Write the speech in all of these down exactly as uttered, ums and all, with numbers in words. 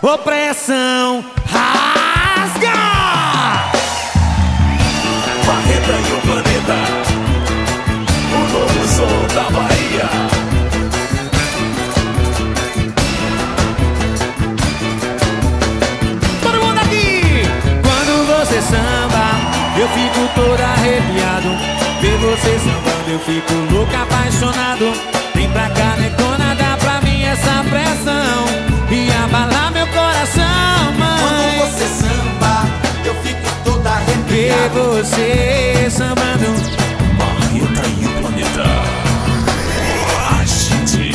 Opressão rasga. Barreta e o planeta, o novo som da Bahia. Todo mundo aqui! Quando você samba, eu fico todo arrepiado. Ver você sambando, eu fico louco, apaixonado. Vem pra cá, negona, dá pra mim essa pressão e abalar meu coração, mãe. Quando você samba, eu fico toda arrepiado. Ver você sambando. Barreta e o planeta. Agite.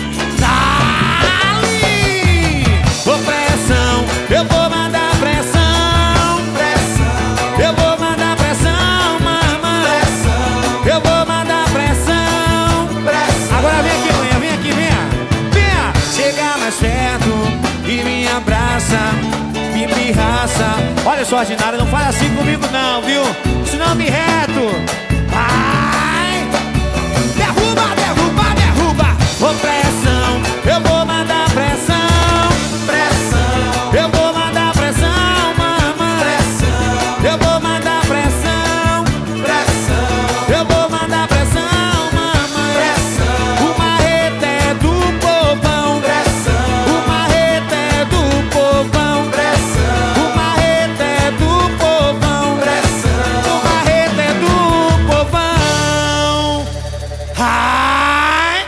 Dali! Opressão, eu vou mandar pressão. Pressão, Eu vou mandar pressão, mamãe. pressão, Eu vou mandar pressão. pressão. Agora vem aqui, manhã, vem aqui, venha. Venha, chega mais perto e me abraça, me pirraça. Olha só, Ginara, não fala assim comigo não, viu? Senão me reto. Ai! Derruba, derruba, derruba. Opressão, eu vou mandar pressão. Pressão, Eu vou mandar pressão, mamãe. pressão, Eu vou mandar pressão. pressão, Eu vou mandar pressão, mamãe. pressão, O marreta é do povão. pressão, O marreta é do povão. pressão, O marreta é do povão. pressão. O marreta é do povão. Ai!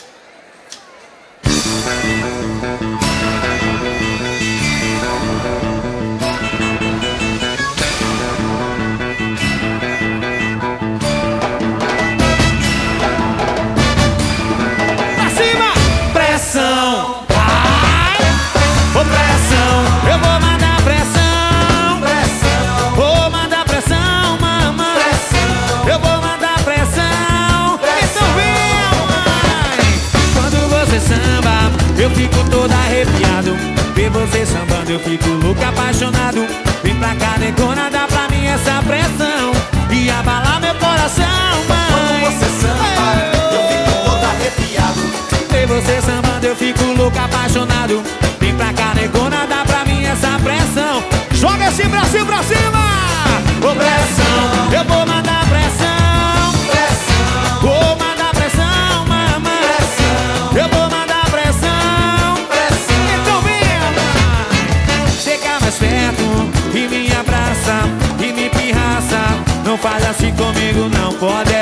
Pra cima! Pressão! Ai! Ô pressão! Eu vou mandar pressão! Pressão, Vou mandar pressão, mamãe! pressão, Eu vou mandar pressão! Então vem, mãe! Quando você samba, eu fico todo arrepiado. Ver você sambando, eu fico louco, apaixonado. Vem pra cá, negona, dá pra mim essa pressão e abalar meu coração, mãe! Quando você samba, eu fico todo arrepiado. Ver você sambando, eu fico louco, apaixonado. Vem pra cá, negona, dá pra mim essa pressão. Joga esse Brasil pra cima! Ô pressão, eu vou mandar pressão. Pressão, Vou mandar pressão, mamãe. pressão, Eu vou mandar pressão. pressão. Então vem, mãe. Chega mais perto e me abraça e me pirraça. Não faz assim comigo, não pode